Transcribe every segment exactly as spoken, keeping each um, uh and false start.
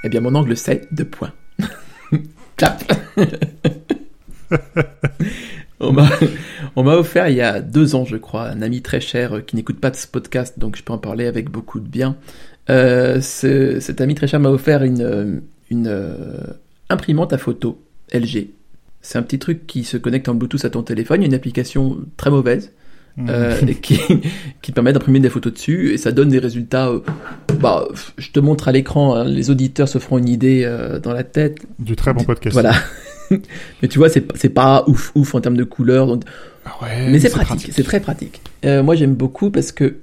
Eh bien, mon angle, c'est deux points. Clap. on, m'a, on m'a offert il y a deux ans, je crois, un ami très cher euh, qui n'écoute pas de ce podcast, donc je peux en parler avec beaucoup de bien. Euh, ce, cet ami très cher m'a offert une, une euh, imprimante à photo L G. C'est un petit truc qui se connecte en Bluetooth à ton téléphone. Il y a une application très mauvaise mmh. euh, qui, qui permet d'imprimer des photos dessus et ça donne des résultats. Euh, bah, je te montre à l'écran, hein, les auditeurs se feront une idée euh, dans la tête. Du très bon podcast. Voilà. Mais tu vois, c'est, c'est pas ouf ouf en termes de couleurs. Donc... Ouais, mais c'est, c'est pratique, pratique, c'est très pratique. Euh, moi, j'aime beaucoup parce que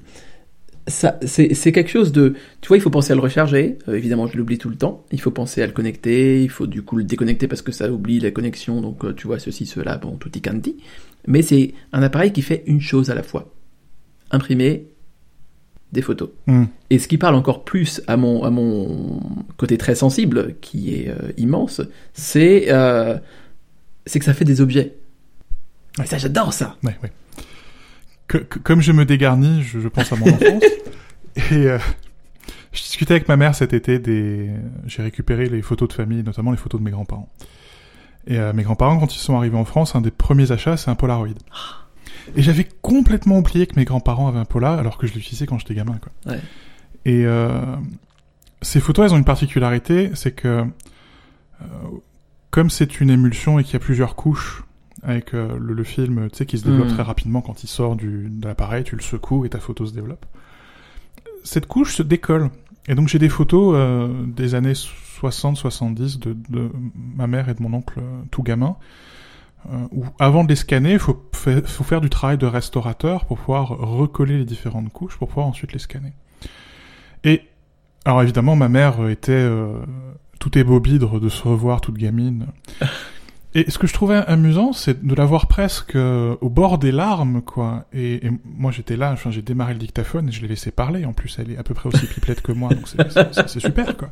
ça, c'est, c'est quelque chose de... Tu vois, il faut penser à le recharger. Euh, évidemment, je l'oublie tout le temps. Il faut penser à le connecter. Il faut du coup le déconnecter parce que ça oublie la connexion. Donc, euh, tu vois, ceci, cela, bon, tutti quanti. Mais c'est un appareil qui fait une chose à la fois. Imprimer des photos. Mm. Et ce qui parle encore plus à mon, à mon côté très sensible, qui est euh, immense, c'est, euh, c'est que ça fait des objets. Et ça, j'adore ça. Ouais, ouais. Que, que, comme je me dégarnis, je, je pense à mon enfance. Et euh, je discutais avec ma mère cet été des... J'ai récupéré les photos de famille, notamment les photos de mes grands-parents. Et euh, mes grands-parents, quand ils sont arrivés en France, un des premiers achats, c'est un Polaroid. Et j'avais complètement oublié que mes grands-parents avaient un Pola, alors que je l'utilisais quand j'étais gamin, quoi. Ouais. Et euh, ces photos, elles ont une particularité, c'est que euh, comme c'est une émulsion et qu'il y a plusieurs couches avec euh, le, le film, tu sais, qui se développe mmh. très rapidement quand il sort du, de l'appareil, tu le secoues et ta photo se développe. Cette couche se décolle. Et donc j'ai des photos euh, des années soixante soixante-dix de, de ma mère et de mon oncle euh, tout gamin, euh, où avant de les scanner, il faut, fa- faut faire du travail de restaurateur pour pouvoir recoller les différentes couches, pour pouvoir ensuite les scanner. Et alors évidemment, ma mère était euh, tout ébobidre de se revoir toute gamine. Et ce que je trouvais amusant, c'est de la voir presque euh, au bord des larmes, quoi. Et, et moi, j'étais là, enfin, j'ai démarré le dictaphone et je l'ai laissé parler. En plus, elle est à peu près aussi pipelette que moi, donc c'est, c'est, c'est, c'est super, quoi.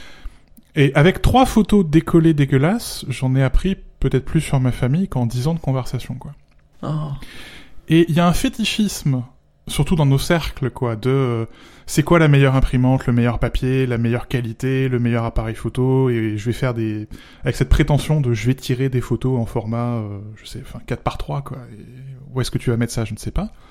Et avec trois photos décollées dégueulasses, j'en ai appris peut-être plus sur ma famille qu'en dix ans de conversation, quoi. Oh. Et il y a un fétichisme, surtout dans nos cercles, quoi, de euh, c'est quoi la meilleure imprimante, le meilleur papier, la meilleure qualité, le meilleur appareil photo, et je vais faire des... avec cette prétention de je vais tirer des photos en format, euh, je sais, enfin, quatre par trois, quoi. Et où est-ce que tu vas mettre ça, je ne sais pas.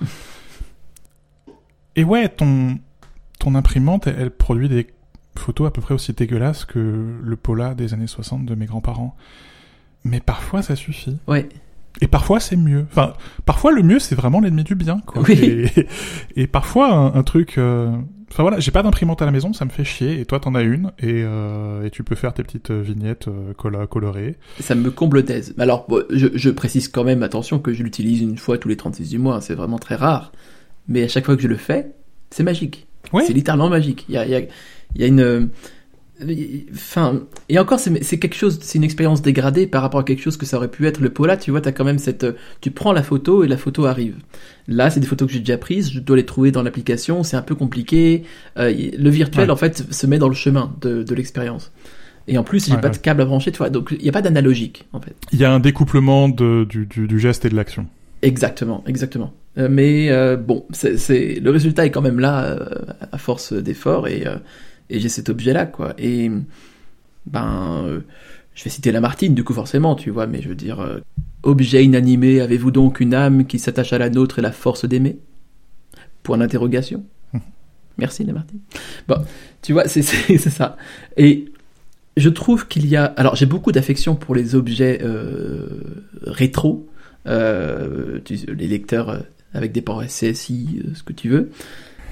Et ouais, ton, ton imprimante, elle, elle produit des photos à peu près aussi dégueulasses que le Pola des années soixante de mes grands-parents. Mais parfois, ça suffit. Ouais. Et parfois, c'est mieux. Enfin, parfois, le mieux, c'est vraiment l'ennemi du bien, quoi. Oui. Et, et parfois, un, un truc... Euh... Enfin, voilà, j'ai pas d'imprimante à la maison, ça me fait chier. Et toi, t'en as une. Et, euh, et tu peux faire tes petites vignettes euh, colla- colorées. Ça me comble thèse. Mais alors, bon, je, je précise quand même, attention, que je l'utilise une fois tous les trente-six du mois. C'est vraiment très rare. Mais à chaque fois que je le fais, c'est magique. Oui. C'est littéralement magique. Il y a, il y a, il y a une... Enfin, et encore, c'est, c'est quelque chose, c'est une expérience dégradée par rapport à quelque chose que ça aurait pu être. Le Pola, tu vois, t'as quand même cette, tu prends la photo et la photo arrive. Là, c'est des photos que j'ai déjà prises, je dois les trouver dans l'application, c'est un peu compliqué. Euh, le virtuel, ouais. en fait, se met dans le chemin de, de l'expérience. Et en plus, j'ai ouais, pas ouais. de câble à brancher, tu vois, donc il y a pas d'analogique, en fait. Il y a un découplement de, du, du, du geste et de l'action. Exactement, exactement. Euh, mais euh, bon, c'est, c'est, le résultat est quand même là, euh, à force d'efforts, et euh, Et j'ai cet objet-là, quoi. Et, ben, euh, je vais citer Lamartine, du coup, forcément, tu vois, mais je veux dire, euh, objet inanimé, avez-vous donc une âme qui s'attache à la nôtre et la force d'aimer ? Point d'interrogation. Merci, Lamartine. Bon, tu vois, c'est, c'est, c'est ça. Et je trouve qu'il y a... Alors, j'ai beaucoup d'affection pour les objets euh, rétro, euh, tu, les lecteurs euh, avec des ports S S I, euh, ce que tu veux.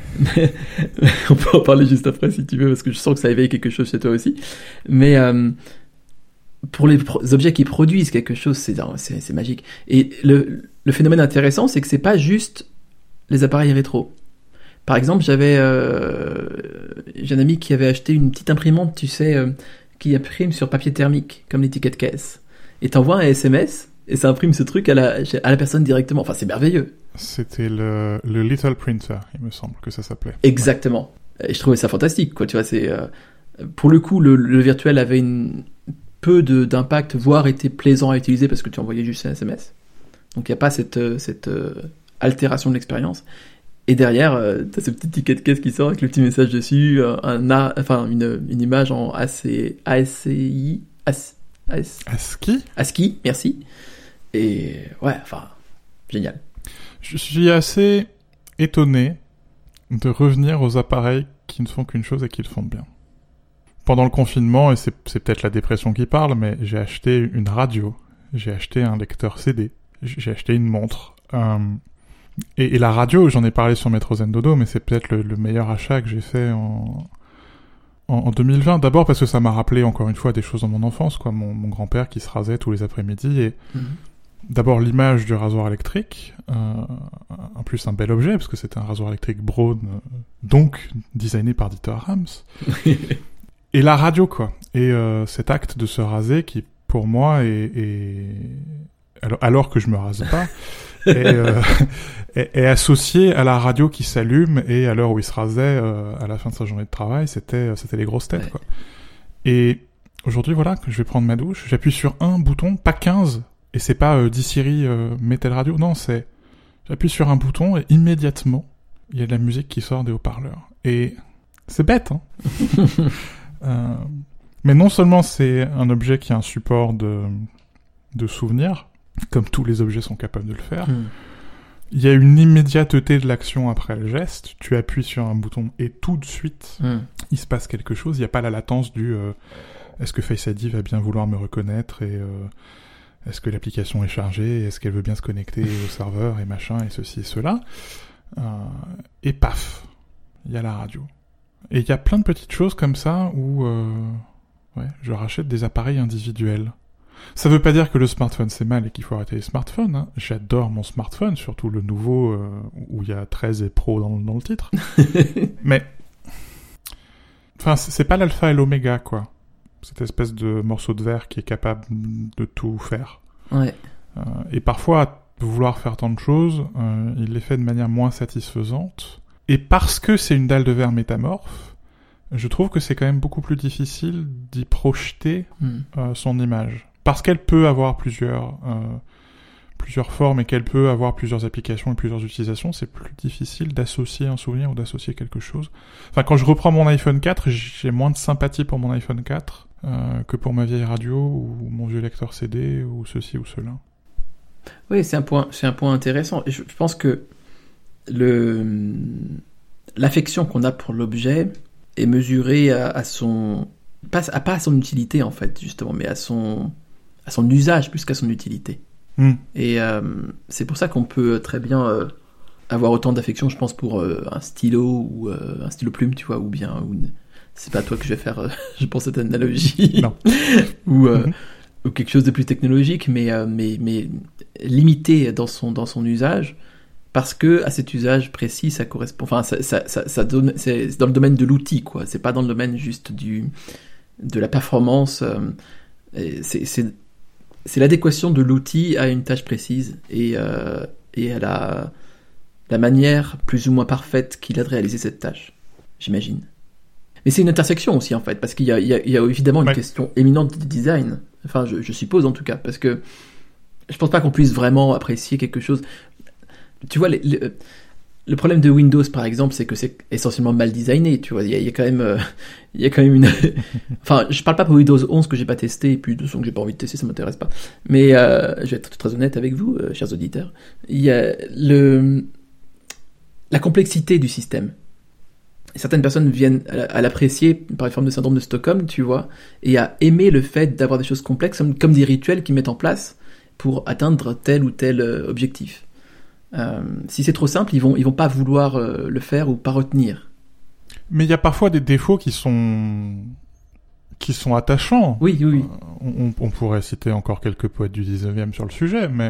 On peut en parler juste après si tu veux, parce que je sens que ça éveille quelque chose chez toi aussi. Mais euh, pour les pro- objets qui produisent quelque chose, c'est, c'est, c'est magique. Et le, le phénomène intéressant, c'est que c'est pas juste les appareils rétro. Par exemple, j'avais euh, j'ai un ami qui avait acheté une petite imprimante, tu sais, euh, qui imprime sur papier thermique, comme l'étiquette caisse. Et t'envoies un S M S, et ça imprime ce truc à la, à la personne directement. Enfin, c'est merveilleux. C'était le, le Little Printer, il me semble que ça s'appelait. Exactement. Ouais. Et je trouvais ça fantastique, quoi. Tu vois, c'est euh, pour le coup, le, le virtuel avait une peu de, d'impact, voire était plaisant à utiliser parce que tu envoyais juste un S M S. Donc il y a pas cette cette euh, altération de l'expérience. Et derrière, euh, t'as ce petit ticket de caisse qui sort avec le petit message dessus, euh, un A, enfin une, une image en A C, A S C I, AS, AS, ASCII ASCII, merci. Et ouais, enfin, génial. Je suis assez étonné de revenir aux appareils qui ne font qu'une chose et qui le font bien. Pendant le confinement, et c'est, c'est peut-être la dépression qui parle, mais j'ai acheté une radio, j'ai acheté un lecteur C D, j'ai acheté une montre. Euh, et, et la radio, j'en ai parlé sur Métro Zen Dodo, mais c'est peut-être le, le meilleur achat que j'ai fait en, en, en deux mille vingt. D'abord parce que ça m'a rappelé encore une fois des choses dans mon enfance, quoi. Mon, mon grand-père qui se rasait tous les après-midi et mmh. D'abord l'image du rasoir électrique, euh, en plus un bel objet parce que c'était un rasoir électrique Braun, euh, donc designé par Dieter Rams. Et la radio, quoi. Et euh, cet acte de se raser qui, pour moi, est, est... Alors, alors que je me rase pas, est, euh, est, est associé à la radio qui s'allume et à l'heure où il se rasait, euh, à la fin de sa journée de travail, c'était, c'était les grosses têtes, ouais. Quoi. Et aujourd'hui, voilà, que je vais prendre ma douche, j'appuie sur un bouton, pas quinze, et c'est pas euh, dis Siri, euh, mets telle radio, non, c'est j'appuie sur un bouton et immédiatement, il y a de la musique qui sort des haut-parleurs. Et c'est bête, hein. euh, mais non seulement c'est un objet qui a un support de, de souvenirs, comme tous les objets sont capables de le faire, mmh. Il y a une immédiateté de l'action après le geste, tu appuies sur un bouton et tout de suite, mmh. il se passe quelque chose, il n'y a pas la latence du euh, est-ce que Face I D va bien vouloir me reconnaître et... Euh, est-ce que l'application est chargée? Est-ce qu'elle veut bien se connecter au serveur et machin et ceci et cela? euh, Et paf, il y a la radio. Et il y a plein de petites choses comme ça où euh, ouais, je rachète des appareils individuels. Ça veut pas dire que le smartphone c'est mal et qu'il faut arrêter les smartphones. Hein. J'adore mon smartphone, surtout le nouveau euh, où il y a treize et Pro dans, dans le titre. Mais enfin, c'est pas l'alpha et l'oméga, quoi. Cette espèce de morceau de verre qui est capable de tout faire. Ouais. Euh, et parfois, vouloir faire tant de choses, euh, il les fait de manière moins satisfaisante. Et parce que c'est une dalle de verre métamorphe, je trouve que c'est quand même beaucoup plus difficile d'y projeter mm. euh, son image. Parce qu'elle peut avoir plusieurs, euh, plusieurs formes et qu'elle peut avoir plusieurs applications et plusieurs utilisations, c'est plus difficile d'associer un souvenir ou d'associer quelque chose. Enfin, quand je reprends mon iPhone quatre, j'ai moins de sympathie pour mon iPhone quatre euh, que pour ma vieille radio ou mon vieux lecteur C D ou ceci ou cela. Oui, c'est un point, c'est un point intéressant. Et je, je pense que le, l'affection qu'on a pour l'objet est mesurée à, à son, pas à, pas à son utilité en fait, justement, mais à son, à son usage plus qu'à son utilité. Mm. Et euh, c'est pour ça qu'on peut très bien euh, avoir autant d'affection, je pense, pour euh, un stylo ou euh, un stylo plume, tu vois, ou bien, ou une... c'est pas toi que je vais faire, euh, je pense, cette analogie, non. ou, euh, mm-hmm. ou quelque chose de plus technologique, mais euh, mais mais limité dans son dans son usage, parce que à cet usage précis, ça correspond, enfin, ça ça ça, ça donne, c'est, c'est dans le domaine de l'outil, quoi. C'est pas dans le domaine juste du de la performance. Euh, c'est c'est C'est l'adéquation de l'outil à une tâche précise et, euh, et à la, la manière plus ou moins parfaite qu'il a de réaliser cette tâche, j'imagine. Mais c'est une intersection aussi, en fait, parce qu'il y a, il y a, il y a évidemment une ouais. question éminente du design, enfin, je, je suppose en tout cas, parce que je pense pas qu'on puisse vraiment apprécier quelque chose. Tu vois, les, les, le problème de Windows, par exemple, c'est que c'est essentiellement mal designé, tu vois, il y a, il y a quand même... Euh, il y a quand même une... enfin, je parle pas pour Windows onze que j'ai pas testé, et puis de son que j'ai pas envie de tester, ça m'intéresse pas. Mais euh, je vais être très honnête avec vous, euh, chers auditeurs. Il y a le... la complexité du système. Certaines personnes viennent à l'apprécier par une forme de syndrome de Stockholm, tu vois, et à aimer le fait d'avoir des choses complexes, comme, comme des rituels qu'ils mettent en place pour atteindre tel ou tel euh, objectif. Euh, si c'est trop simple, ils vont, ils vont pas vouloir euh, le faire ou pas retenir. Mais il y a parfois des défauts qui sont qui sont attachants. Oui, oui, oui. Euh, on, on pourrait citer encore quelques poètes du dix-neuvième sur le sujet, mais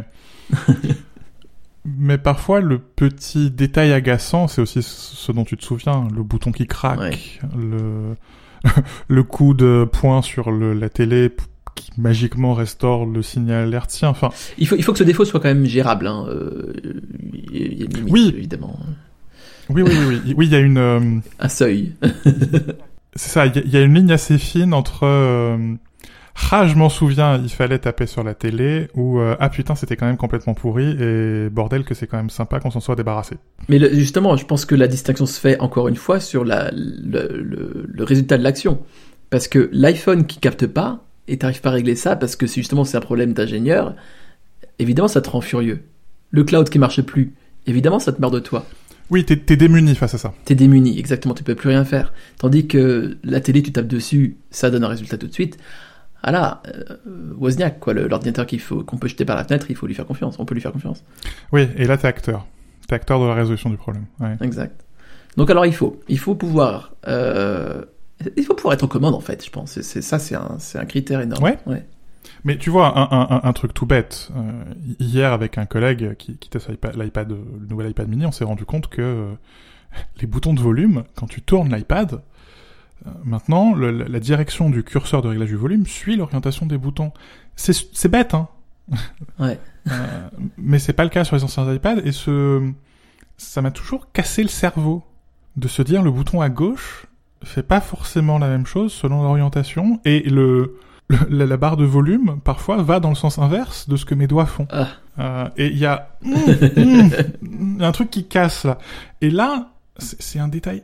mais parfois le petit détail agaçant, c'est aussi ce dont tu te souviens, le bouton qui craque, ouais. le le coup de poing sur le, la télé qui magiquement restaure le signal hertzien. Enfin, il faut il faut que ce défaut soit quand même gérable. Hein. Euh, il y a une limite, oui. évidemment. Oui, oui, oui, oui, oui, il y a une... Euh... Un seuil. C'est ça, il y, y a une ligne assez fine entre... Euh... ah, je m'en souviens, il fallait taper sur la télé, ou euh, ah putain, c'était quand même complètement pourri, et bordel que c'est quand même sympa qu'on s'en soit débarrassé. Mais le, justement, je pense que la distinction se fait encore une fois sur la, le, le, le résultat de l'action. Parce que l'iPhone qui capte pas, et t'arrives pas à régler ça, parce que c'est justement c'est un problème d'ingénieur, évidemment ça te rend furieux. Le cloud qui marche plus, évidemment ça te meurt de toi. Oui, t'es, t'es démuni face à ça. T'es démuni, exactement, tu peux plus rien faire. Tandis que la télé, tu tapes dessus, ça donne un résultat tout de suite. Ah là, euh, Wozniak, quoi, le, l'ordinateur qu'il faut, qu'on peut jeter par la fenêtre, il faut lui faire confiance, on peut lui faire confiance. Oui, et là t'es acteur. T'es acteur de la résolution du problème. Ouais. Exact. Donc alors il faut, il faut pouvoir, euh, il faut pouvoir être aux commandes en fait, je pense. C'est, c'est ça, c'est un, c'est un critère énorme. Ouais. ouais. Mais tu vois, un, un, un truc tout bête. Euh, hier, avec un collègue qui, qui testait l'iPad, l'iPad, le nouvel iPad mini, on s'est rendu compte que euh, les boutons de volume, quand tu tournes l'iPad, euh, maintenant, le, la direction du curseur de réglage du volume suit l'orientation des boutons. C'est, c'est bête, hein. Ouais. euh, mais c'est pas le cas sur les anciens iPads, et ce, ça m'a toujours cassé le cerveau de se dire le bouton à gauche fait pas forcément la même chose selon l'orientation, et le, le la barre de volume parfois va dans le sens inverse de ce que mes doigts font. Ah. Euh, et il y a mm, mm, mm, un truc qui casse là. Et là, c'est, c'est un détail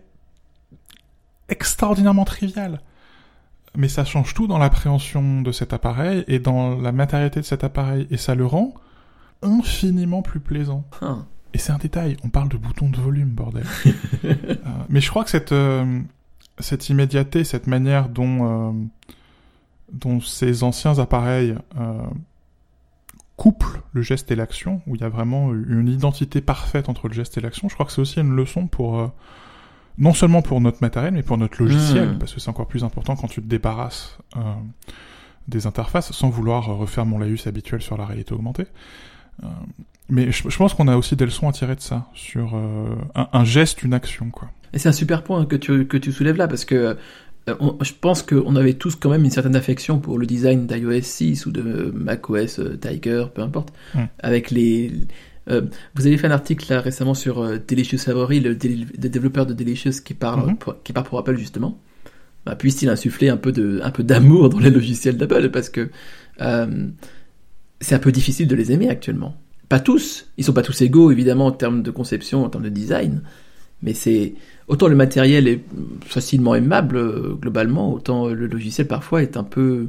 extraordinairement trivial, mais ça change tout dans l'appréhension de cet appareil et dans la matérialité de cet appareil, et ça le rend infiniment plus plaisant. Ah. Et c'est un détail, on parle de boutons de volume, bordel. euh, mais je crois que cette, euh, cette immédiateté, cette manière dont, euh, dont ces anciens appareils euh, couplent le geste et l'action, où il y a vraiment une identité parfaite entre le geste et l'action, je crois que c'est aussi une leçon pour... Euh, non seulement pour notre matériel, mais pour notre logiciel, mmh. parce que c'est encore plus important quand tu te débarrasses euh, des interfaces, sans vouloir refaire mon laïus habituel sur la réalité augmentée. Euh, mais je, je pense qu'on a aussi des leçons à tirer de ça, sur euh, un, un geste, une action, quoi. Et c'est un super point que tu, que tu soulèves là, parce que euh, on, je pense qu'on avait tous quand même une certaine affection pour le design d'iOS six ou de macOS euh, Tiger, peu importe, mmh. avec les... Euh, vous avez fait un article là récemment sur euh, Delicious Avery, le, dé- le développeur de Delicious qui parle, mm-hmm. pour, qui part pour Apple justement. Bah, puisse-t-il insuffler un peu de, un peu d'amour dans les logiciels d'Apple, parce que euh, c'est un peu difficile de les aimer actuellement. Pas tous, ils sont pas tous égaux évidemment en termes de conception, en termes de design, mais c'est autant le matériel est facilement aimable euh, globalement, autant euh, le logiciel parfois est un peu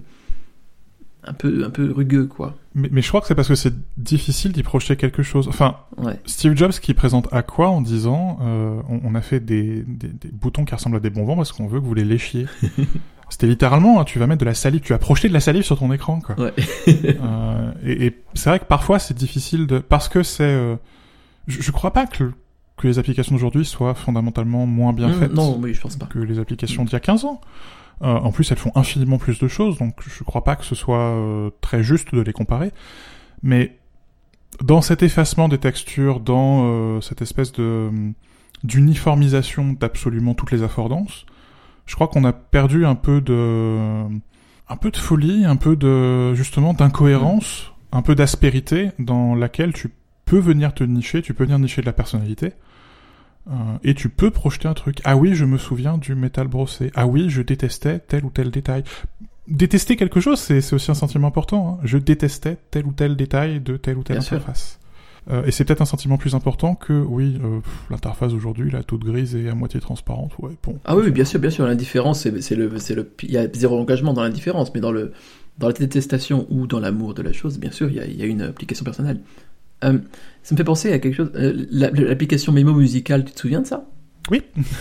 un peu un peu rugueux, quoi. Mais, mais je crois que c'est parce que c'est difficile d'y projeter quelque chose. Enfin, ouais. Steve Jobs qui présente Aqua en disant euh, on, on a fait des, des, des boutons qui ressemblent à des bonbons parce qu'on veut que vous les léchiez. C'était littéralement, hein, tu vas mettre de la salive, tu vas projeter de la salive sur ton écran, quoi. Ouais. euh, et, et c'est vrai que parfois c'est difficile de, parce que c'est, euh... je, je crois pas que que les applications d'aujourd'hui soient fondamentalement moins bien mmh, faites. Non, oui, je pense pas. Que les applications mmh. d'il y a quinze ans. Euh, en plus, elles font infiniment plus de choses, donc je crois pas que ce soit euh, très juste de les comparer. Mais dans cet effacement des textures, dans euh, cette espèce de d'uniformisation d'absolument toutes les affordances, je crois qu'on a perdu un peu de un peu de folie, un peu de justement d'incohérence, un peu d'aspérité dans laquelle tu peux venir te nicher, tu peux venir nicher de la personnalité. Euh, et tu peux projeter un truc. Ah oui, je me souviens du métal brossé. Ah oui, je détestais tel ou tel détail. Détester quelque chose, c'est, c'est aussi un sentiment important. Hein. Je détestais tel ou tel détail de telle ou telle Bien interface. Euh, et c'est peut-être un sentiment plus important que, oui, euh, pff, l'interface aujourd'hui, là, toute grise et à moitié transparente. Ouais, bon. Ah oui, bien sûr, bien sûr. L'indifférence, c'est, c'est le, c'est le, il y a zéro engagement dans l'indifférence, mais dans le, dans la détestation ou dans l'amour de la chose, bien sûr, il y a, il y a une application personnelle. Euh, ça me fait penser à quelque chose. Euh, la, l'application Mémo Musical, tu te souviens de ça ? Oui.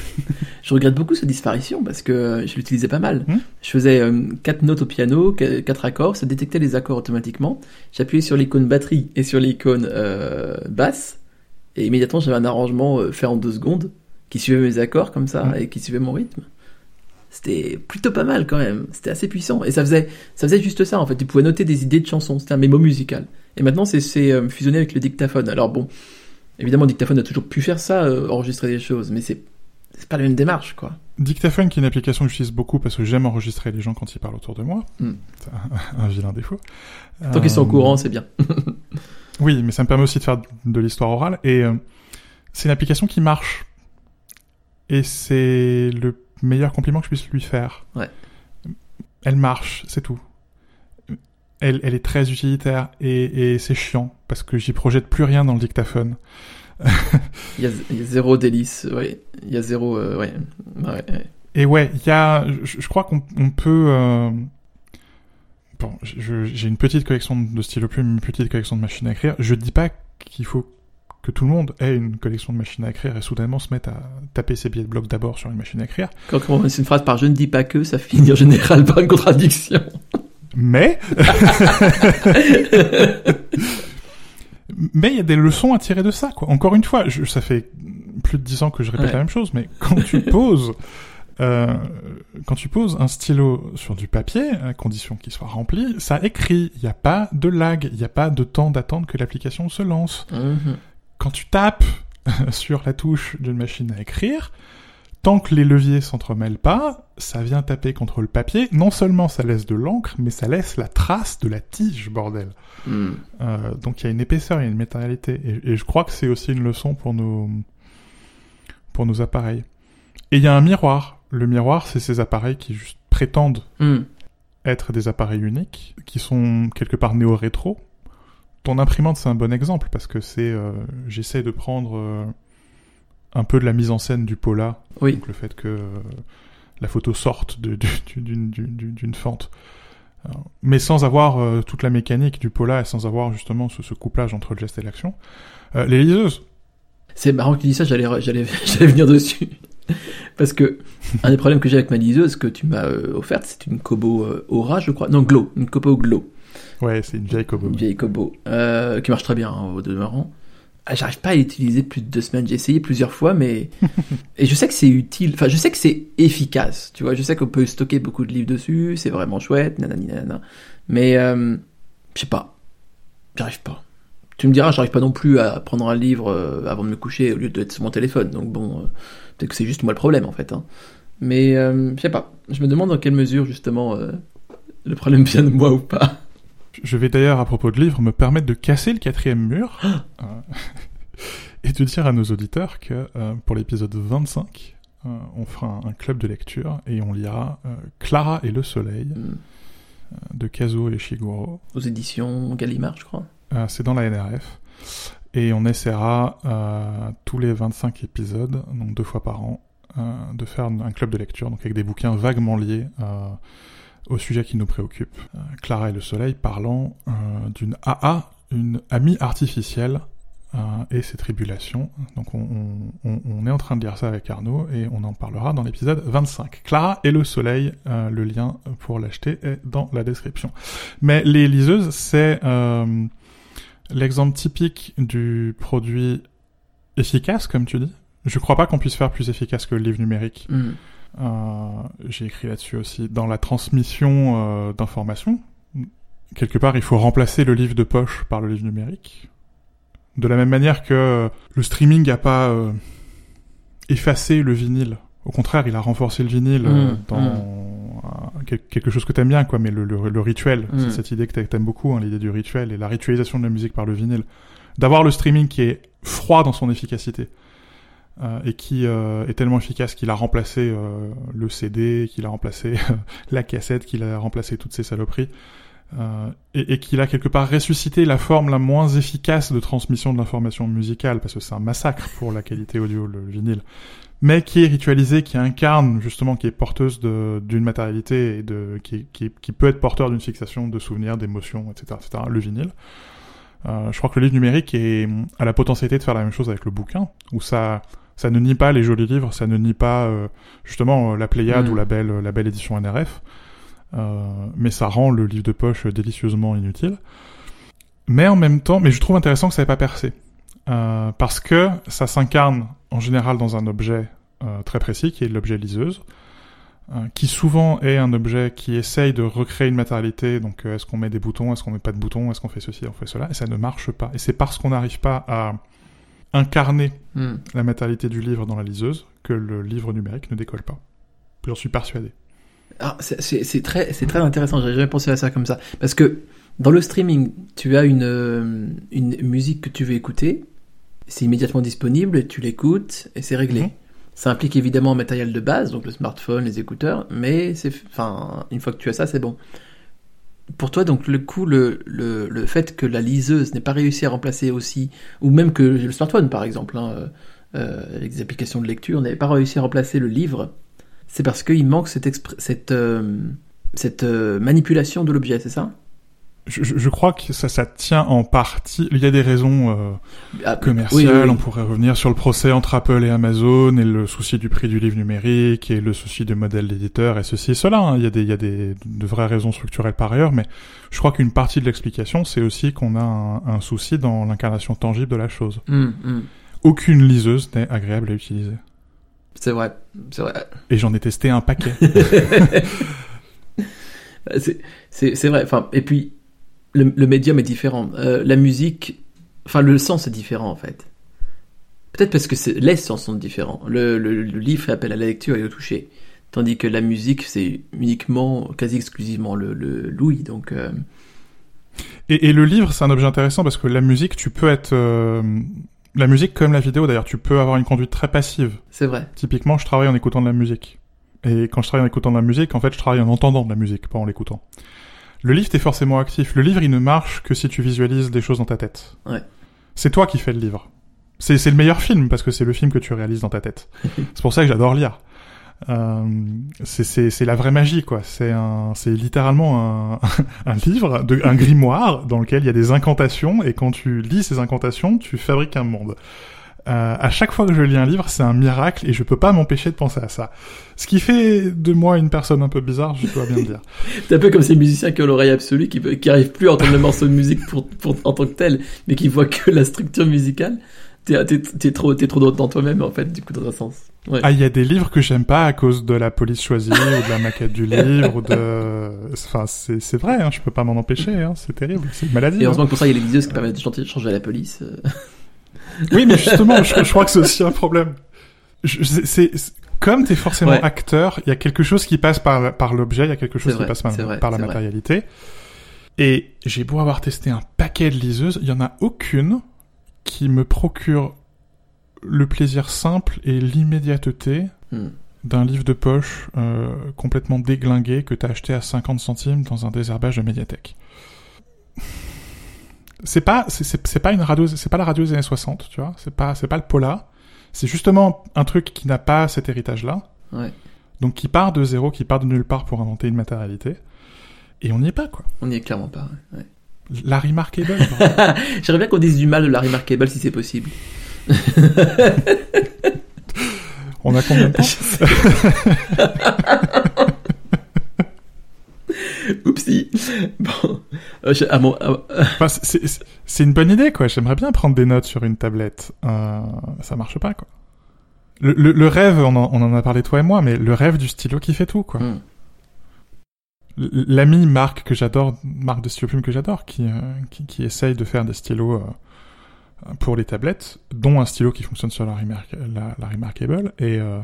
Je regrette beaucoup sa disparition parce que je l'utilisais pas mal. Mmh. Je faisais euh, quatre notes au piano, quatre accords, ça détectait les accords automatiquement. J'appuyais sur l'icône batterie et sur l'icône euh, basse, et immédiatement j'avais un arrangement euh, fait en deux secondes qui suivait mes accords comme ça mmh. et qui suivait mon rythme. C'était plutôt pas mal quand même. C'était assez puissant et ça faisait, ça faisait juste ça en fait. Tu pouvais noter des idées de chansons. C'était un mémo musical. Et maintenant c'est, c'est euh, fusionné avec le dictaphone. Alors bon. Évidemment, Dictaphone a toujours pu faire ça, euh, enregistrer des choses, mais c'est, c'est pas la même démarche, quoi. Dictaphone, qui est une application que j'utilise beaucoup parce que j'aime enregistrer les gens quand ils parlent autour de moi. Mm. C'est un, un vilain défaut. Tant euh... qu'ils sont au courant, c'est bien. Oui, mais ça me permet aussi de faire de l'histoire orale. Et euh, c'est une application qui marche. Et c'est le meilleur compliment que je puisse lui faire. Ouais. Elle marche, c'est tout. elle, elle est très utilitaire et, et c'est chiant parce que j'y projette plus rien dans le dictaphone. Il y a, il y a zéro délice, ouais. Il y a zéro, euh, ouais. ouais, ouais. Et ouais, il y a, je, je crois qu'on on peut. Euh... Bon, je, j'ai une petite collection de stylos plumes, une petite collection de machines à écrire. Je dis pas qu'il faut que tout le monde ait une collection de machines à écrire et soudainement se mette à taper ses billets de bloc d'abord sur une machine à écrire. Quand on commence une phrase par je ne dis pas que, ça finit en général par une contradiction. Mais mais il y a des leçons à tirer de ça, quoi. Encore une fois, je, ça fait plus de dix ans que je répète ouais. la même chose, mais quand tu poses euh, quand tu poses un stylo sur du papier, à condition qu'il soit rempli, ça écrit. Il n'y a pas de lag, il n'y a pas de temps d'attente que l'application se lance. Mm-hmm. Quand tu tapes sur la touche d'une machine à écrire, tant que les leviers s'entremêlent pas, ça vient taper contre le papier. Non seulement ça laisse de l'encre, mais ça laisse la trace de la tige, bordel. Mm. Euh, donc il y a une épaisseur, il y a une matérialité. Et, et je crois que c'est aussi une leçon pour nos, pour nos appareils. Et il y a un miroir. Le miroir, c'est ces appareils qui juste prétendent mm. être des appareils uniques, qui sont quelque part néo-rétro. Ton imprimante, c'est un bon exemple, parce que c'est... Euh, j'essaie de prendre... Euh, un peu de la mise en scène du Pola, oui. donc le fait que euh, la photo sorte de, de, d'une, d'une, d'une fente, euh, mais sans avoir euh, toute la mécanique du Pola et sans avoir justement ce, ce couplage entre le geste et l'action. Euh, les liseuses. C'est marrant que tu dis ça, j'allais, j'allais, j'allais venir dessus. Parce que un des problèmes que j'ai avec ma liseuse que tu m'as euh, offerte, c'est une Kobo euh, Aura, je crois. Non, Glow, une Kobo Glow. Ouais, c'est une vieille Kobo. Une vieille Kobo, euh, qui marche très bien, hein, au demeurant. Ah, j'arrive pas à l'utiliser plus de deux semaines. J'ai essayé plusieurs fois, mais et je sais que c'est utile. Enfin, je sais que c'est efficace. Tu vois, je sais qu'on peut stocker beaucoup de livres dessus. C'est vraiment chouette, nanani nanana. Mais euh, je sais pas, j'arrive pas. Tu me diras, j'arrive pas non plus à prendre un livre euh, avant de me coucher au lieu d'être sur mon téléphone. Donc bon, euh, peut-être que c'est juste moi le problème en fait. Hein. Mais euh, je sais pas. Je me demande dans quelle mesure justement euh, le problème vient de moi ou pas. Je vais d'ailleurs, à propos de livres, me permettre de casser le quatrième mur euh, et de dire à nos auditeurs que euh, pour l'épisode vingt-cinq, euh, on fera un, un club de lecture et on lira euh, Clara et le soleil mm. euh, de Kazuo Ishiguro. Aux éditions Gallimard, je crois. Euh, c'est dans la N R F. Et on essaiera euh, tous les vingt-cinq épisodes, donc deux fois par an, euh, de faire un club de lecture, donc avec des bouquins vaguement liés euh, au sujet qui nous préoccupe. Euh, Clara et le soleil parlant euh, d'une A A, une amie artificielle, euh, et ses tribulations. Donc on, on, on est en train de lire ça avec Arnaud, et on en parlera dans l'épisode vingt-cinq. Clara et le soleil, euh, le lien pour l'acheter est dans la description. Mais les liseuses, c'est euh, l'exemple typique du produit efficace, comme tu dis. Je crois pas qu'on puisse faire plus efficace que le livre numérique. Mmh. Euh, j'ai écrit là-dessus aussi. Dans la transmission euh, d'informations, quelque part, il faut remplacer le livre de poche par le livre numérique. De la même manière que euh, le streaming n'a pas euh, effacé le vinyle. Au contraire, il a renforcé le vinyle euh, mmh, dans mmh. Euh, quelque chose que t'aimes bien, quoi. Mais le, le, le rituel, mmh. c'est cette idée que t'aimes beaucoup, hein, l'idée du rituel et la ritualisation de la musique par le vinyle. D'avoir le streaming qui est froid dans son efficacité. Euh, et qui euh, est tellement efficace qu'il a remplacé euh, le C D, qu'il a remplacé euh, la cassette, qu'il a remplacé toutes ces saloperies, euh, et, et qu'il a quelque part ressuscité la forme la moins efficace de transmission de l'information musicale, parce que c'est un massacre pour la qualité audio, le vinyle, mais qui est ritualisé, qui incarne justement, qui est porteuse de, d'une matérialité, et de, qui, qui, qui peut être porteur d'une fixation de souvenirs, d'émotions, et cetera, et cetera, le vinyle. Euh, je crois que le livre numérique est, a la potentialité de faire la même chose avec le bouquin, où ça... Ça ne nie pas les jolis livres, ça ne nie pas euh, justement euh, la Pléiade mmh. ou la belle, la belle édition N R F, euh, mais ça rend le livre de poche délicieusement inutile. Mais en même temps, mais je trouve intéressant que ça n'ait pas percé, euh, parce que ça s'incarne en général dans un objet euh, très précis, qui est l'objet liseuse, euh, qui souvent est un objet qui essaye de recréer une matérialité, donc euh, est-ce qu'on met des boutons, est-ce qu'on met pas de boutons, est-ce qu'on fait ceci, on fait cela, et ça ne marche pas. Et c'est parce qu'on n'arrive pas à incarner mm. la matérialité du livre dans la liseuse que le livre numérique ne décolle pas. J'en suis persuadé. Ah, c'est, c'est, c'est, très, c'est très intéressant, j'avais jamais pensé à ça comme ça. Parce que dans le streaming, tu as une, une musique que tu veux écouter, c'est immédiatement disponible, tu l'écoutes et c'est réglé. Mm. Ça implique évidemment un matériel de base, donc le smartphone, les écouteurs, mais c'est, enfin, une fois que tu as ça, c'est bon. pour toi, donc, le coup, le, le, le fait que la liseuse n'ait pas réussi à remplacer aussi, ou même que le smartphone, par exemple, hein, euh, euh, les applications de lecture n'avaient pas réussi à remplacer le livre, c'est parce qu'il manque cette, expr- cette, euh, cette euh, manipulation de l'objet, c'est ça ? Je, je crois que ça, ça tient en partie. Il y a des raisons euh, ah, commerciales. Oui, oui, oui. On pourrait revenir sur le procès entre Apple et Amazon et le souci du prix du livre numérique et le souci du modèle d'éditeur et ceci et cela. Hein. Il y a des, il y a des de vraies raisons structurelles par ailleurs, mais je crois qu'une partie de l'explication, c'est aussi qu'on a un, un souci dans l'incarnation tangible de la chose. Mmh, mmh. Aucune liseuse n'est agréable à utiliser. C'est vrai, c'est vrai. Et j'en ai testé un paquet. c'est, c'est, c'est vrai. Enfin, et puis. Le, le médium est différent. Euh, la musique, enfin le sens est différent en fait. Peut-être parce que c'est, les sens sont différents. Le, le, le livre fait appel à la lecture et au toucher, tandis que la musique c'est uniquement, quasi exclusivement le, le l'ouïe. Donc. Euh... Et, et le livre c'est un objet intéressant parce que la musique, tu peux être, euh, la musique comme la vidéo d'ailleurs, tu peux avoir une conduite très passive. C'est vrai. Typiquement, je travaille en écoutant de la musique. Et quand je travaille en écoutant de la musique, en fait, je travaille en entendant de la musique, pas en l'écoutant. Le livre, t'es forcément actif. Le livre, il ne marche que si tu visualises des choses dans ta tête. Ouais. C'est toi qui fais le livre. C'est, c'est le meilleur film, parce que c'est le film que tu réalises dans ta tête. C'est pour ça que j'adore lire. Euh, c'est, c'est, c'est la vraie magie, quoi. C'est un, c'est littéralement un, un livre, de, un grimoire, dans lequel il y a des incantations, et quand tu lis ces incantations, tu fabriques un monde. Euh, à chaque fois que je lis un livre, c'est un miracle et je peux pas m'empêcher de penser à ça. Ce qui fait de moi une personne un peu bizarre, je dois bien le dire. C'est un peu comme ces musiciens qui ont l'oreille absolue, qui, qui arrivent plus à entendre le morceau de musique pour, pour, en tant que tel, mais qui voient que la structure musicale. T'es, t'es, t'es trop, t'es trop dans toi-même, en fait, du coup, dans un sens. Ouais. Ah, il y a des livres que j'aime pas à cause de la police choisie, ou de la maquette du livre, ou de... Enfin, c'est, c'est vrai, hein, je peux pas m'en empêcher, hein, c'est terrible, c'est une maladie. Et heureusement hein. que pour ça, il y a les liseuses qui permettent de changer, changer à la police. Oui, mais justement, je, je crois que c'est aussi un problème. Je, c'est, c'est, c'est, comme t'es forcément ouais. acteur, il y a quelque chose qui passe par, par l'objet, il y a quelque chose vrai, qui passe par, vrai, par la matérialité. Vrai. Et j'ai beau avoir testé un paquet de liseuses, il y en a aucune qui me procure le plaisir simple et l'immédiateté hmm. d'un livre de poche euh, complètement déglingué que t'as acheté à cinquante centimes dans un désherbage de médiathèque. C'est pas, c'est, c'est, c'est pas une radio, c'est pas la radio des années soixante, tu vois. C'est pas, c'est pas le Polar. C'est justement un truc qui n'a pas cet héritage-là. Ouais. Donc, qui part de zéro, qui part de nulle part pour inventer une matérialité. Et on n'y est pas, quoi. On n'y est clairement pas, ouais. Larry Markable. J'aimerais bien qu'on dise du mal de Larry Markable si c'est possible. On a combien de temps? Oupsie. Bon, euh, je, ah bon euh... enfin, c'est, c'est, c'est une bonne idée, quoi. J'aimerais bien prendre des notes sur une tablette. Euh, ça marche pas, quoi. Le, le, le rêve, on en, on en a parlé toi et moi, mais le rêve du stylo qui fait tout, quoi. Mm. L'ami Marc que j'adore, Marc de Stylo Plume que j'adore, qui, euh, qui, qui essaye de faire des stylos euh, pour les tablettes, dont un stylo qui fonctionne sur la, Remark- la, la Remarkable, et euh...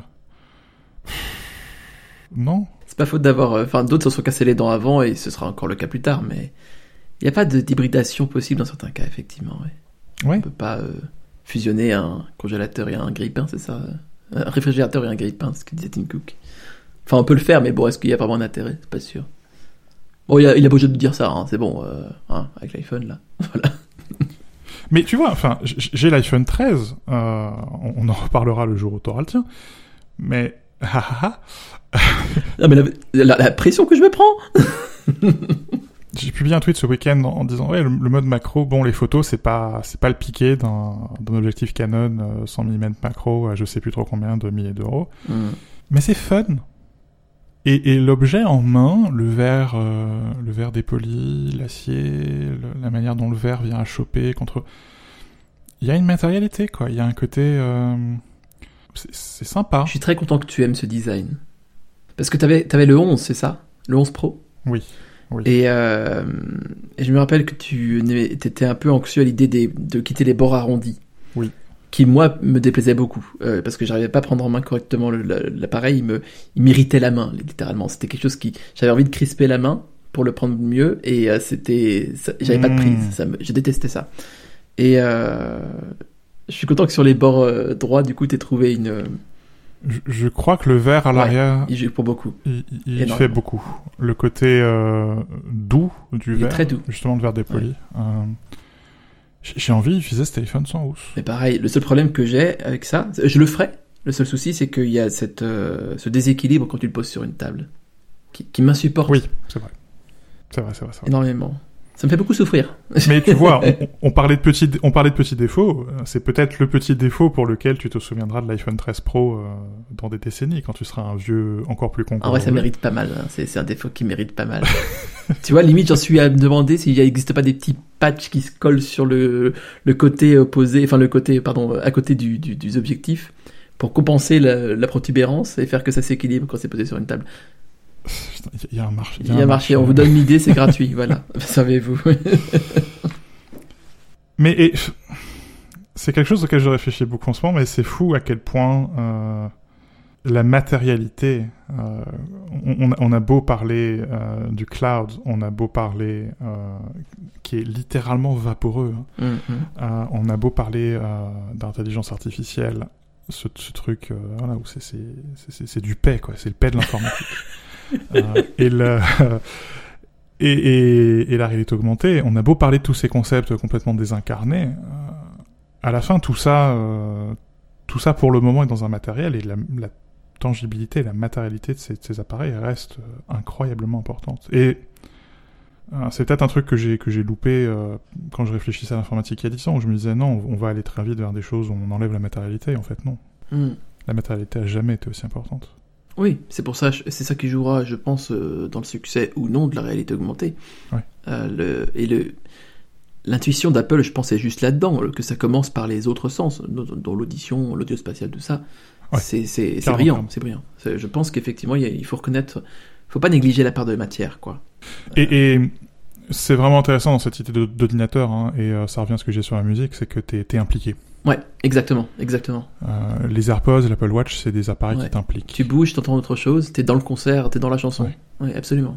non. C'est pas faute d'avoir... Enfin, euh, d'autres se sont cassés les dents avant, et ce sera encore le cas plus tard, mais il n'y a pas de, d'hybridation possible dans certains cas, effectivement. Ouais. Ouais. On peut pas euh, fusionner un congélateur et un grille-pain, c'est ça? Un réfrigérateur et un grille-pain, c'est ce que disait Tim Cook. Enfin, on peut le faire, mais bon, est-ce qu'il y a vraiment un intérêt? C'est pas sûr. Bon, il a, il a beau jeu de dire ça, hein, c'est bon, euh, hein, avec l'iPhone, là. Voilà. Mais tu vois, enfin, j'ai l'iPhone treize, euh, on en reparlera le jour où t'auras le tien, mais... non, mais la, la, la pression que je me prends. J'ai publié un tweet ce week-end en, en disant, ouais, le, le mode macro, bon, les photos, c'est pas, c'est pas le piqué d'un, d'un objectif Canon euh, cent millimètres macro à je sais plus trop combien de milliers d'euros, mm. mais c'est fun. Et, et l'objet en main, le verre, euh, le verre dépoli, l'acier, le, la manière dont le verre vient à choper contre... Il y a une matérialité, quoi. Il y a un côté... Euh... C'est, c'est sympa. Je suis très content que tu aimes ce design. Parce que t'avais, t'avais le onze, c'est ça? Le onze Pro? Oui. oui. Et, euh, et je me rappelle que tu étais un peu anxieux à l'idée des, de quitter les bords arrondis. Oui. Qui, moi, me déplaisait beaucoup. Euh, parce que j'arrivais pas à prendre en main correctement le, l'appareil. Il me, il m'irritait la main, littéralement. C'était quelque chose qui... J'avais envie de crisper la main pour le prendre mieux. Et euh, c'était... Ça, j'avais mmh. pas de prise. Ça me, je détestais ça. Et... Euh, je suis content que sur les bords euh, droits, du coup, t'aies trouvé une, Je, je crois que le vert à l'arrière... Ouais, il joue pour beaucoup. Il, il, il fait beaucoup. Le côté euh, doux du il verre, est très doux. Justement le verre dépoli. Ouais. Euh, j'ai envie d'utiliser ce téléphone sans housse. Mais pareil, le seul problème que j'ai avec ça, je le ferai. Le seul souci, c'est qu'il y a cette, euh, ce déséquilibre quand tu le poses sur une table, qui, qui m'insupporte. Oui, c'est vrai. C'est vrai, c'est vrai, c'est vrai. Énormément. Ça me fait beaucoup souffrir. Mais tu vois, on, on parlait de petits, on parlait de petits défauts. C'est peut-être le petit défaut pour lequel tu te souviendras de l'iPhone treize Pro euh, dans des décennies, quand tu seras un vieux encore plus con. En vrai, ça mérite pas mal. Hein. C'est, c'est un défaut qui mérite pas mal. Tu vois, limite, j'en suis à me demander s'il n'existe pas des petits patchs qui se collent sur le, le côté opposé, enfin le côté, pardon, à côté du, du, du objectif, pour compenser la, la protubérance et faire que ça s'équilibre quand c'est posé sur une table. Il y a un marché. Il y a un marché. On vous donne l'idée, c'est gratuit. Voilà. Savez-vous. Mais et, c'est quelque chose auquel je réfléchis beaucoup en ce moment, mais c'est fou à quel point euh, la matérialité. Euh, on, on a beau parler euh, du cloud, on a beau parler euh, qui est littéralement vaporeux. Hein. Mm-hmm. Euh, on a beau parler euh, d'intelligence artificielle, ce, ce truc, euh, voilà, où c'est, c'est, c'est, c'est du paix, quoi. C'est le paix de l'informatique. euh, et, le, et, et, et la réalité augmentée, on a beau parler de tous ces concepts complètement désincarnés, euh, à la fin tout ça, euh, tout ça pour le moment est dans un matériel, et la, la tangibilité, la matérialité de ces, de ces appareils reste euh, incroyablement importante. Et euh, c'est peut-être un truc que j'ai que j'ai loupé euh, quand je réfléchissais à l'informatique il y a dix ans, où je me disais non, on va aller très vite vers des choses où on enlève la matérialité. En fait non, mm. La matérialité a jamais été aussi importante. Oui, c'est pour ça, c'est ça qui jouera, je pense, euh, dans le succès ou non de la réalité augmentée. Ouais. Euh, le, et le, l'intuition d'Apple, je pense, est juste là-dedans, que ça commence par les autres sens, dans, dans l'audition, l'audio spatial, tout ça. Ouais. C'est, c'est, c'est brillant, c'est brillant. C'est, je pense qu'effectivement, il, y a, il faut reconnaître, il faut pas négliger la part de matière, quoi. Et, euh... et c'est vraiment intéressant dans cette idée d'ordinateur, hein, et euh, ça revient à ce que j'ai sur la musique, c'est que t'es, t'es impliqué. Ouais, exactement, exactement. Euh, les AirPods, l'Apple Watch, c'est des appareils ouais. qui t'impliquent. Tu bouges, t'entends autre chose, t'es dans le concert, t'es dans la chanson. Ouais, ouais, absolument.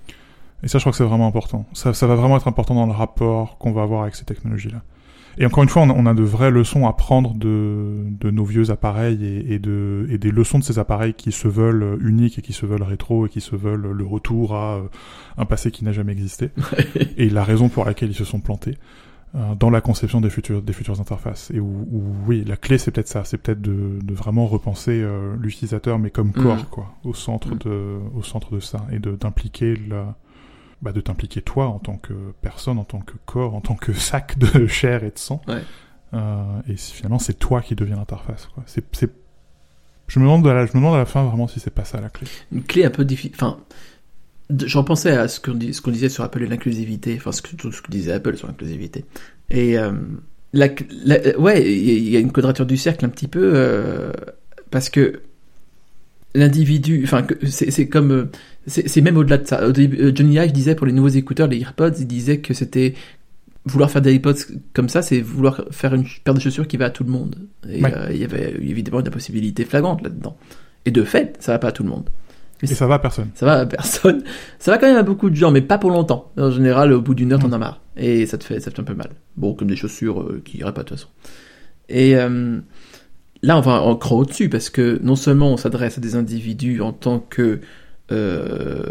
Et ça, je crois que c'est vraiment important. Ça, ça va vraiment être important dans le rapport qu'on va avoir avec ces technologies-là. Et encore une fois, on a, on a de vraies leçons à prendre de, de nos vieux appareils et, et, de, et des leçons de ces appareils qui se veulent uniques et qui se veulent rétro et qui se veulent le retour à un passé qui n'a jamais existé. Et la raison pour laquelle ils se sont plantés dans la conception des futures des futures interfaces, et où, où oui, la clé c'est peut-être ça, c'est peut-être de, de vraiment repenser euh, l'utilisateur, mais comme corps, mmh. quoi, au centre mmh. de au centre de ça, et de d'impliquer la bah de t'impliquer toi en tant que personne, en tant que corps, en tant que sac de chair et de sang. Ouais. Euh, et finalement c'est toi qui deviens l'interface, quoi. C'est c'est je me demande à la je me demande à la fin vraiment si c'est pas ça la clé. Une clé un peu difficile, enfin. J'en pensais à ce qu'on, dis, ce qu'on disait sur Apple et l'inclusivité, enfin ce que, tout ce que disait Apple sur l'inclusivité. Et euh, la, la, ouais, il y a une quadrature du cercle un petit peu, euh, parce que l'individu, enfin c'est, c'est comme, c'est, c'est même au-delà de ça. Au début, Johnny Ive disait pour les nouveaux écouteurs, les AirPods, il disait que c'était vouloir faire des AirPods comme ça, c'est vouloir faire une paire de chaussures qui va à tout le monde. Et ouais. euh, il y avait évidemment une possibilité flagrante là-dedans. Et de fait, ça va pas à tout le monde. Et ça va à personne. Ça va à personne. Ça va quand même à beaucoup de gens, mais pas pour longtemps. En général, au bout d'une heure, mmh. t'en as marre. Et ça te fait, ça te fait un peu mal. Bon, comme des chaussures euh, qui iraient pas de toute façon. Et euh, là, on va encore au-dessus, parce que non seulement on s'adresse à des individus en tant que euh,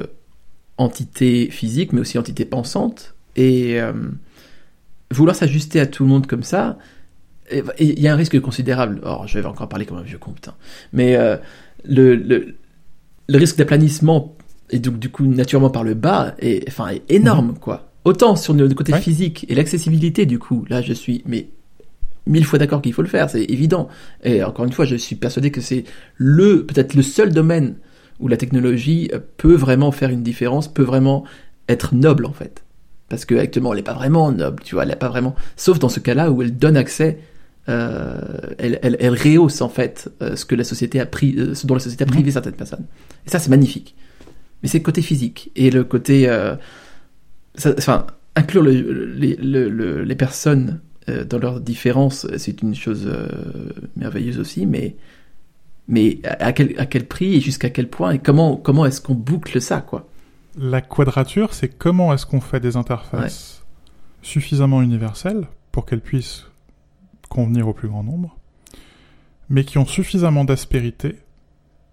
entité physique, mais aussi entité pensante. Et euh, vouloir s'ajuster à tout le monde comme ça, il y a un risque considérable. Alors, je vais encore parler comme un vieux con, putain. Mais euh, le... le le risque d'aplanissement, et donc du coup naturellement par le bas, est, enfin, est énorme, mmh. quoi. Autant sur le côté ouais. physique et l'accessibilité, du coup, là je suis mais mille fois d'accord qu'il faut le faire, c'est évident. Et encore une fois, je suis persuadé que c'est le peut-être le seul domaine où la technologie peut vraiment faire une différence, peut vraiment être noble en fait. Parce que actuellement elle n'est pas vraiment noble, tu vois, elle n'est pas vraiment. Sauf dans ce cas-là où elle donne accès. Euh, elle, elle, elle rehausse en fait euh, ce que la société a pris, euh, ce dont la société a privé mmh. certaines personnes. Et ça, c'est magnifique. Mais c'est le côté physique et le côté, euh, ça, enfin, inclure le, le, le, le, les personnes euh, dans leurs différences, c'est une chose euh, merveilleuse aussi. Mais, mais à quel, à quel prix et jusqu'à quel point et comment, comment est-ce qu'on boucle ça, quoi? La quadrature, c'est comment est-ce qu'on fait des interfaces ouais. suffisamment universelles pour qu'elles puissent convenir au plus grand nombre, mais qui ont suffisamment d'aspérité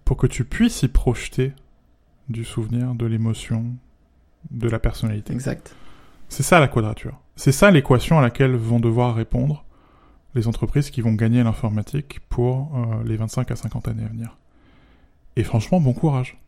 pour que tu puisses y projeter du souvenir, de l'émotion, de la personnalité. Exact. C'est ça la quadrature. C'est ça l'équation à laquelle vont devoir répondre les entreprises qui vont gagner l'informatique pour euh, les vingt-cinq à cinquante années à venir. Et franchement, bon courage.